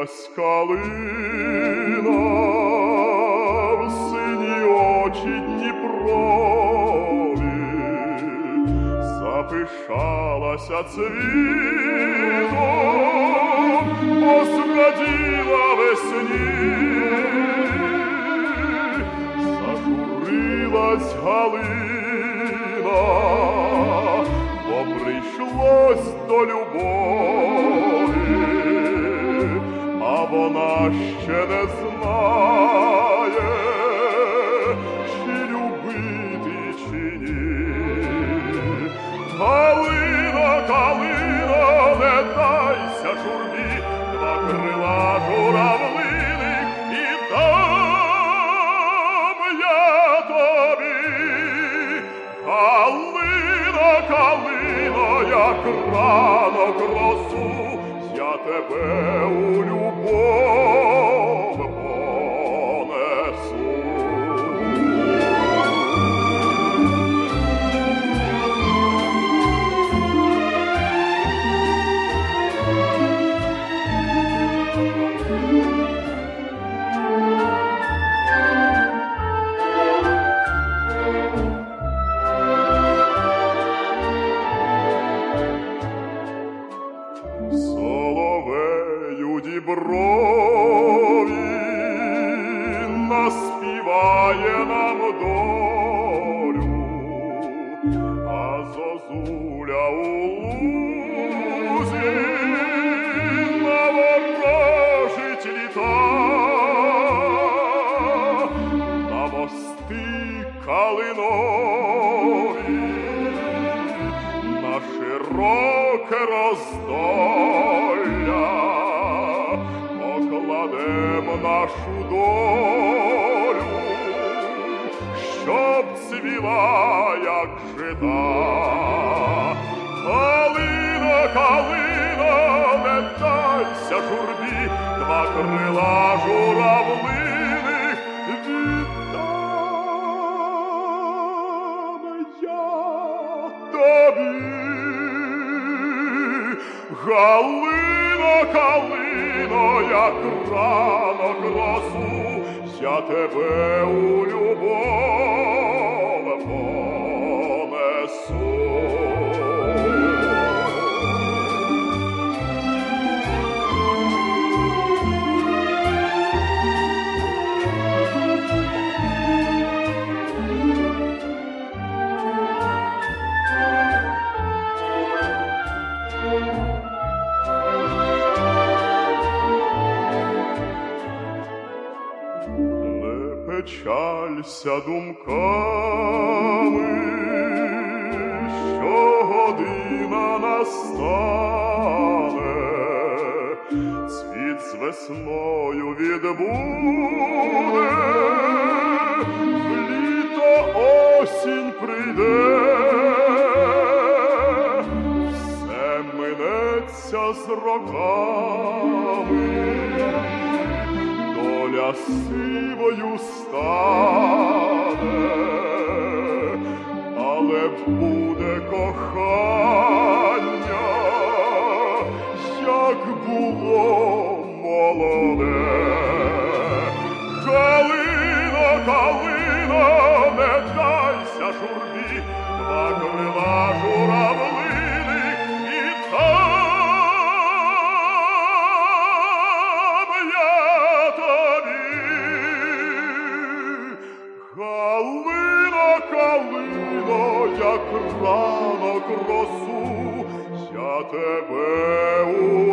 Світилась калина, в сині очі Дніпрові, запишалася цвітом, посраділа весні. Зажурилась галина, бо прийшлось до любові, а вона ще не знає, чи любити, чи ні. Калино, калино, не дайся журбі, два крила журавлини і дам я тобі. Калино, калино, як ранок росу, я тебе у любов понесу. Соловею діброві наспіває нам долю, а зозуля у лузі наворожить літа. На мости калинові, на широке роздолля покладем нашу долю, щоб цвіла, як жита. Калино, калино, не дайся журбі, два крила журавлини віддам я тобі. Галино, калино, як ранок росу, я тебе у любов понесу. Печалься думками, що година настане, світ з весною відбуде, в літо осінь прийде, все минеться з роками, доля сивою стане, але буде кохання, як було молоде. Калино, калино, не дайся журбі, два крила журавлини і калино, як ранок росу, я тебе у